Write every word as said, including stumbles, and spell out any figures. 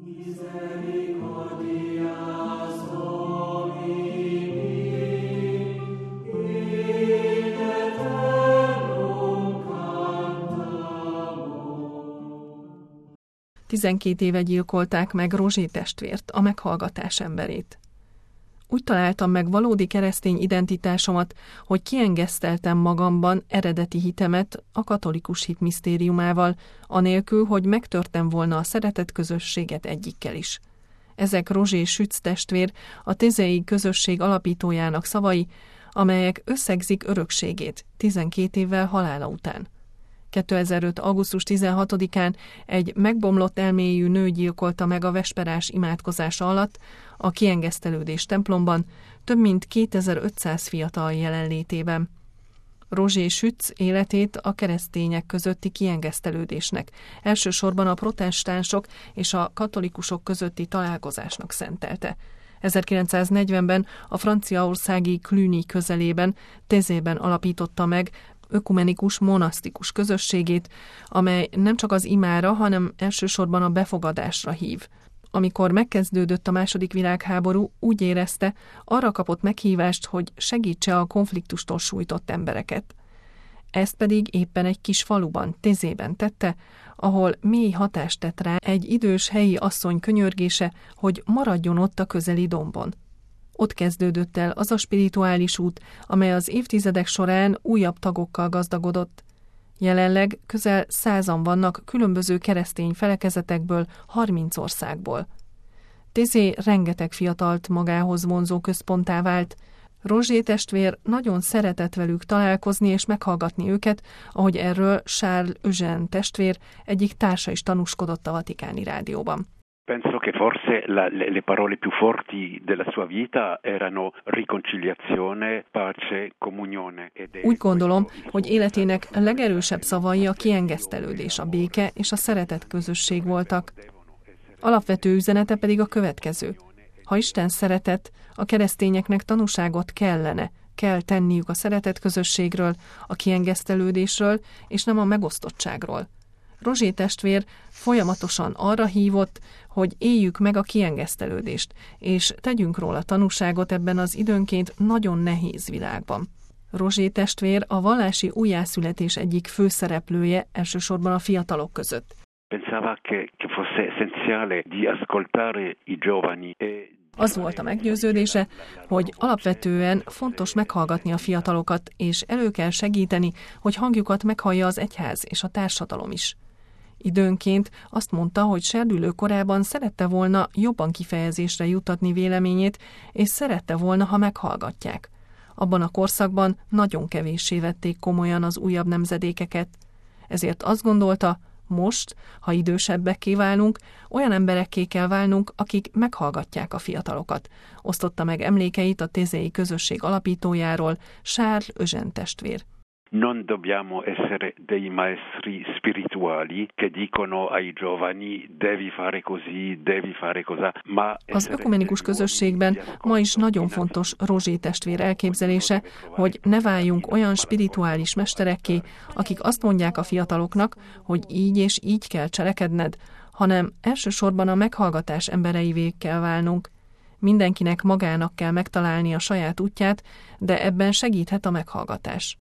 Tizenkét éve gyilkolták meg Rozsé testvért, a meghallgatás emberét. Úgy találtam meg valódi keresztény identitásomat, hogy kiengeszteltem magamban eredeti hitemet a katolikus hit misztériumával, anélkül, hogy megtörtem volna a szeretet közösséget egyikkel is. Ezek Rozsé Sütz testvér, a Tézei közösség alapítójának szavai, amelyek összegzik örökségét tizenkét évvel halála után. kétezer-öt. augusztus tizenhatodikán egy megbomlott elméjű nő gyilkolta meg a vesperás imádkozása alatt a kiengesztelődés templomban, több mint kétezer-ötszáz fiatal jelenlétében. Rozsé Sütz életét a keresztények közötti kiengesztelődésnek, elsősorban a protestánsok és a katolikusok közötti találkozásnak szentelte. ezerkilencszáznegyvenben a franciaországi Cluny közelében, Tézében alapította meg ökumenikus, monasztikus közösségét, amely nem csak az imára, hanem elsősorban a befogadásra hív. Amikor megkezdődött a második világháború, úgy érezte, arra kapott meghívást, hogy segítse a konfliktustól sújtott embereket. Ezt pedig éppen egy kis faluban, Tézében tette, ahol mély hatást tett rá egy idős helyi asszony könyörgése, hogy maradjon ott a közeli dombon. Ott kezdődött el az a spirituális út, amely az évtizedek során újabb tagokkal gazdagodott. Jelenleg közel százan vannak különböző keresztény felekezetekből, harminc országból. Tézé rengeteg fiatalt magához vonzó központtá vált. Rozsé testvér nagyon szeretett velük találkozni és meghallgatni őket, ahogy erről Charles Eugène testvér egyik társa is tanúskodott a Vatikáni Rádióban. Penso che forse la, le, le parole più forti della sua vita erano riconciliazione, pace, comunione. Úgy gondolom, hogy életének legerősebb szavai a kiengesztelődés, a béke és a szeretet közösség voltak. Alapvető üzenete pedig a következő. Ha Isten szeretet, a keresztényeknek tanúságot kellene, kell tenniük a szeretet közösségről, a kiengesztelődésről és nem a megosztottságról. Rozsé testvér folyamatosan arra hívott, hogy éljük meg a kiengesztelődést, és tegyünk róla tanúságot ebben az időnként nagyon nehéz világban. Rozsé testvér a vallási újjászületés egyik főszereplője, elsősorban a fiatalok között. Pensava che fosse essenziale di ascoltare i giovani. Az volt a meggyőződése, hogy alapvetően fontos meghallgatni a fiatalokat, és elő kell segíteni, hogy hangjukat meghallja az egyház és a társadalom is. Időnként azt mondta, hogy serdülő korában szerette volna jobban kifejezésre juttatni véleményét, és szerette volna, ha meghallgatják. Abban a korszakban nagyon kevéssé vették komolyan az újabb nemzedékeket. Ezért azt gondolta, most, ha idősebbekké válunk, olyan emberekké kell válnunk, akik meghallgatják a fiatalokat. Osztotta meg emlékeit a Tézei közösség alapítójáról, Charles Eugène testvér. Non dobbiamo essere dei maestri spirituali che dicono ai giovani devi fare così, devi fare cosà, ma az ökumenikus közösségben ma is nagyon fontos Rozsé testvér elképzelése, hogy ne váljunk olyan spirituális mesterekké, akik azt mondják a fiataloknak, hogy így és így kell cselekedned, hanem elsősorban a meghallgatás embereivé kell válnunk. Mindenkinek magának kell megtalálni a saját útját, de ebben segíthet a meghallgatás.